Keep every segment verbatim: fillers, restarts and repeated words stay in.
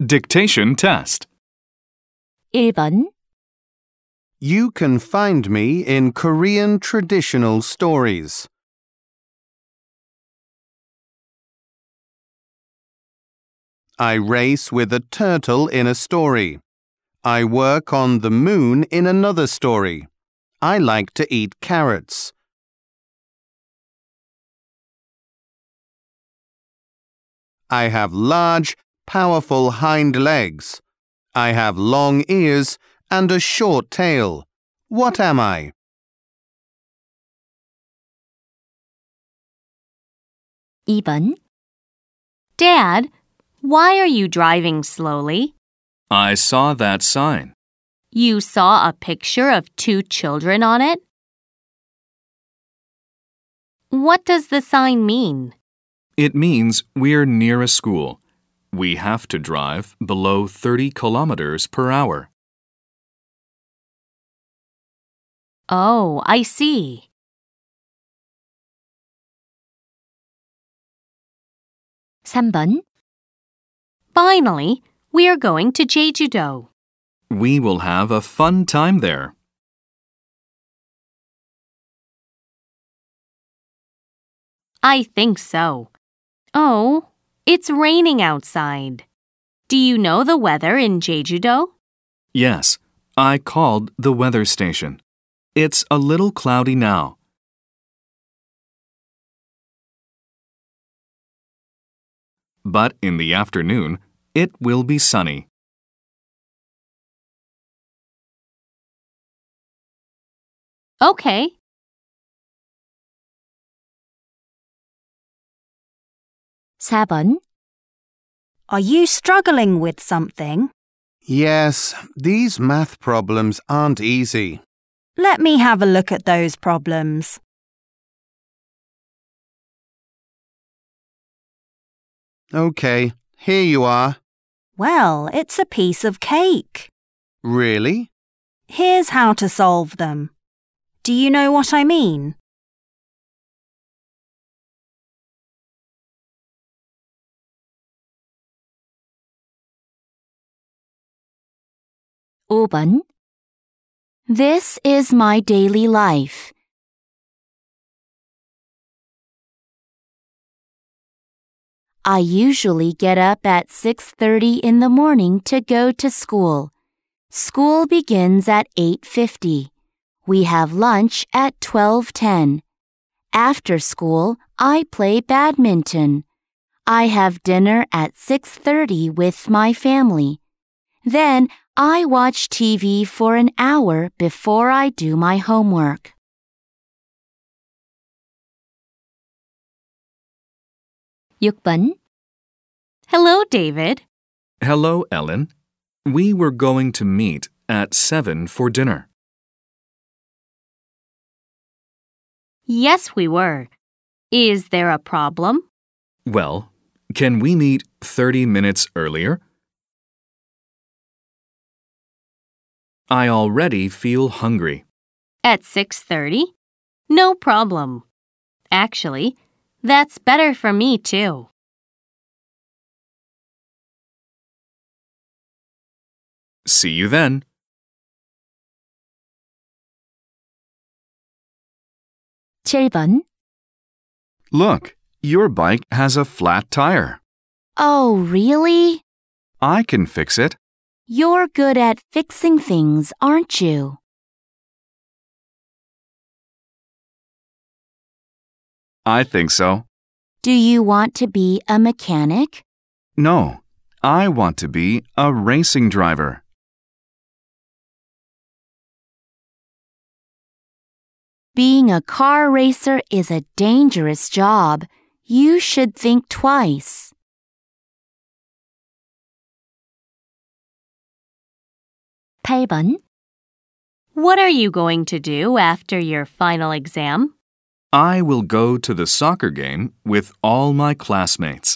Dictation test. 일 번. You can find me in Korean traditional stories. I race with a turtle in a story. I work on the moon in another story. I like to eat carrots. I have large, powerful hind legs. I have long ears and a short tail. What am I? 이 번. Dad, why are you driving slowly? I saw that sign. You saw a picture of two children on it? What does the sign mean? It means we're near a school. We have to drive below thirty kilometers per hour. Oh, I see. 삼 번. Finally, we are going to Jeju-do. We will have a fun time there. I think so. Oh, it's raining outside. Do you know the weather in Jeju-do? Yes, I called the weather station. It's a little cloudy now. But in the afternoon, it will be sunny. Okay. 사 번. Are you struggling with something? Yes, these math problems aren't easy. Let me have a look at those problems. Okay, here you are. Well, it's a piece of cake. Really? Here's how to solve them. Do you know what I mean? 오 번. This is my daily life. I usually get up at six thirty in the morning to go to school. School begins at eight fifty. We have lunch at twelve ten. After school, I play badminton. I have dinner at six thirty with my family. Then I watch T V for an hour before I do my homework. 육 번. Hello, David. Hello, Ellen. We were going to meet at seven for dinner. Yes, we were. Is there a problem? Well, can we meet thirty minutes earlier? I already feel hungry. At six thirty? No problem. Actually, that's better for me too. See you then. 칠 번. Look, your bike has a flat tire. Oh, really? I can fix it. You're good at fixing things, aren't you? I think so. Do you want to be a mechanic? No, I want to be a racing driver. Being a car racer is a dangerous job. You should think twice. 팔 번. What are you going to do after your final exam? I will go to the soccer game with all my classmates.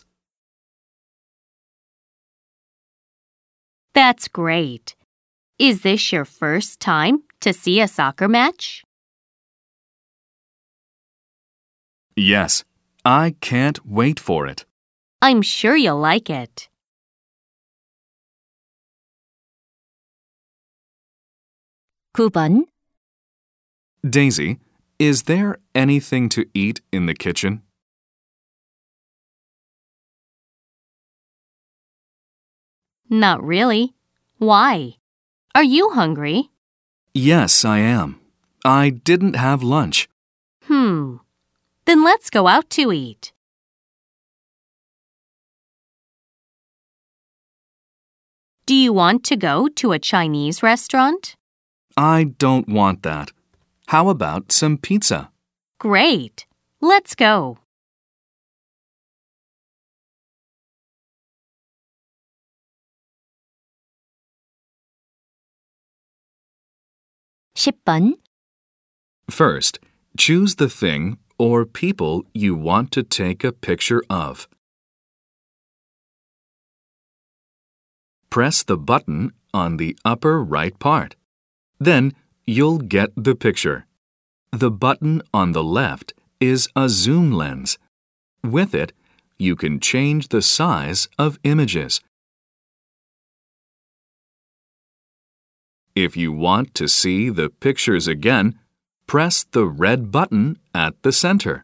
That's great. Is this your first time to see a soccer match? Yes, I can't wait for it. I'm sure you'll like it. 구 번. Daisy, is there anything to eat in the kitchen? Not really. Why? Are you hungry? Yes, I am. I didn't have lunch. Hmm. Then let's go out to eat. Do you want to go to a Chinese restaurant? I don't want that. How about some pizza? Great. Let's go. 십 번. First, choose the thing or people you want to take a picture of. Press the button on the upper right part. Then you'll get the picture. The button on the left is a zoom lens. With it, you can change the size of images. If you want to see the pictures again, press the red button at the center.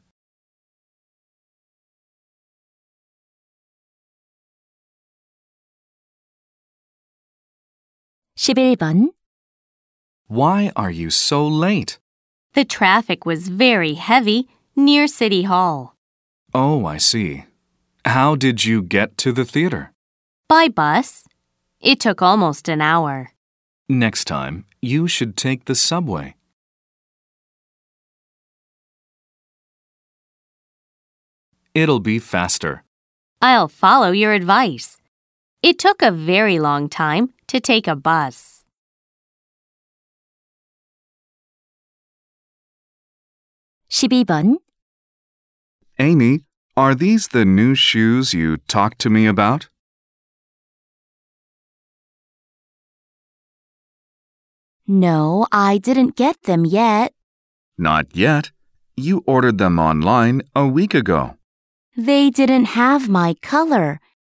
십일 번. Why are you so late? The traffic was very heavy near City Hall. Oh, I see. How did you get to the theater? By bus. It took almost an hour. Next time, you should take the subway. It'll be faster. I'll follow your advice. It took a very long time to take a bus. 십이 번. Amy, are these the new shoes you talked to me about? No, I didn't get them yet. Not yet. You ordered them online a week ago. They didn't have my color.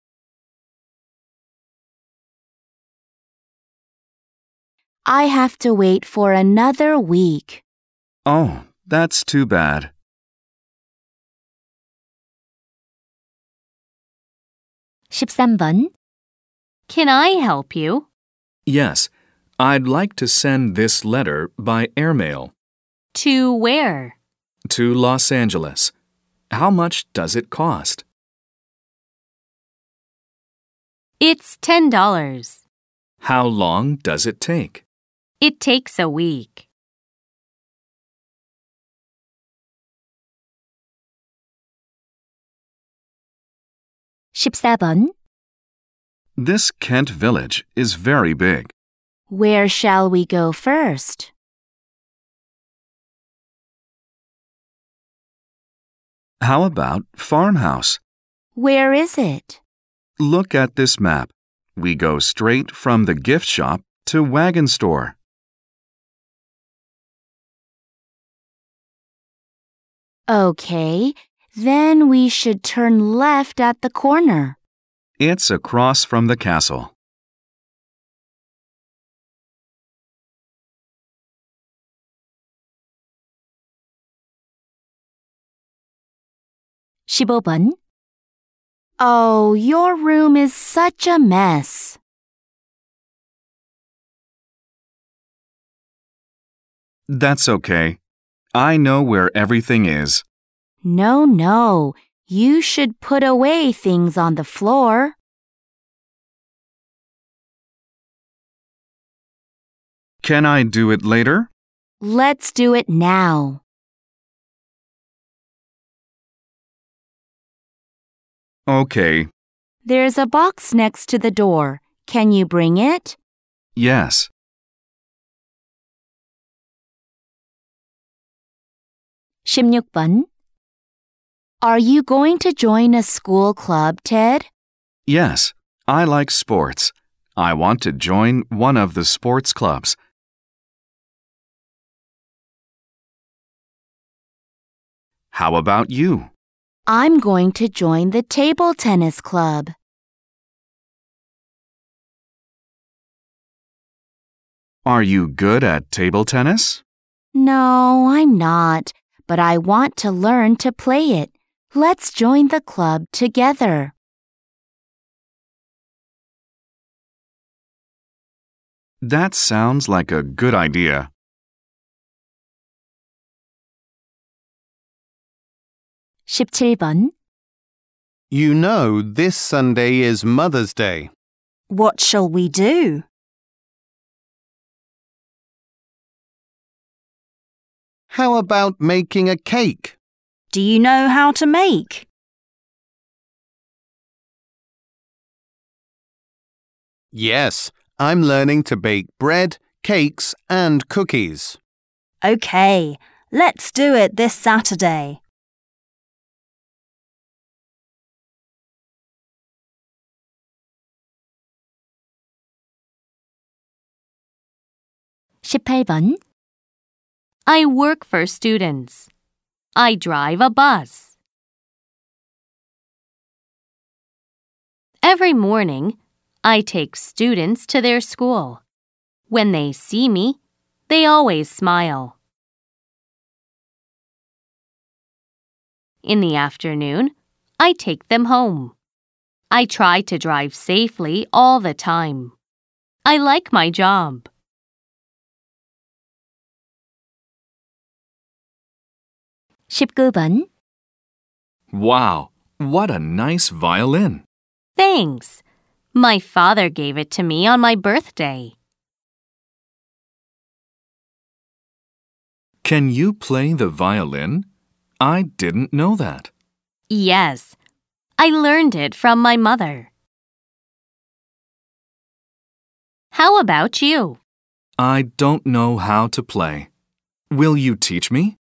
I have to wait for another week. Oh, that's too bad. 십삼 번. Can I help you? Yes, I'd like to send this letter by airmail. To where? To Los Angeles. How much does it cost? It's ten dollars. How long does it take? It takes a week. 십사 번. This Kent village is very big. Where shall we go first? How about farmhouse? Where is it? Look at this map. We go straight from the gift shop to wagon store. Okay, then we should turn left at the corner. It's across from the castle. 십오 번. Oh, your room is such a mess. That's okay. I know where everything is. No, no. You should put away things on the floor. Can I do it later? Let's do it now. Okay. There's a box next to the door. Can you bring it? Yes. 십육 번. Are you going to join a school club, Ted? Yes, I like sports. I want to join one of the sports clubs. How about you? I'm going to join the table tennis club. Are you good at table tennis? No, I'm not, but I want to learn to play it. Let's join the club together. That sounds like a good idea. 십칠 번. You know this Sunday is Mother's Day. What shall we do? How about making a cake? Do you know how to make? Yes, I'm learning to bake bread, cakes, and cookies. OK, let's do it this Saturday. 십팔 번. I work for students. I drive a bus. Every morning, I take students to their school. When they see me, they always smile. In the afternoon, I take them home. I try to drive safely all the time. I like my job. 십구 번. Wow, what a nice violin. Thanks. My father gave it to me on my birthday. Can you play the violin? I didn't know that. Yes, I learned it from my mother. How about you? I don't know how to play. Will you teach me?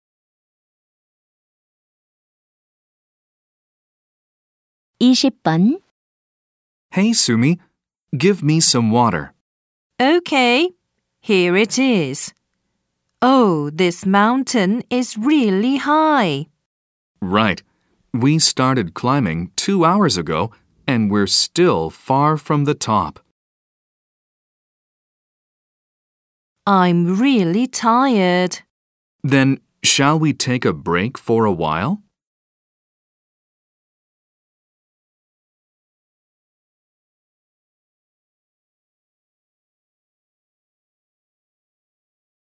이십 번. Hey, Sumi, give me some water. OK, here it is. Oh, this mountain is really high. Right. We started climbing two hours ago, and we're still far from the top. I'm really tired. Then, shall we take a break for a while?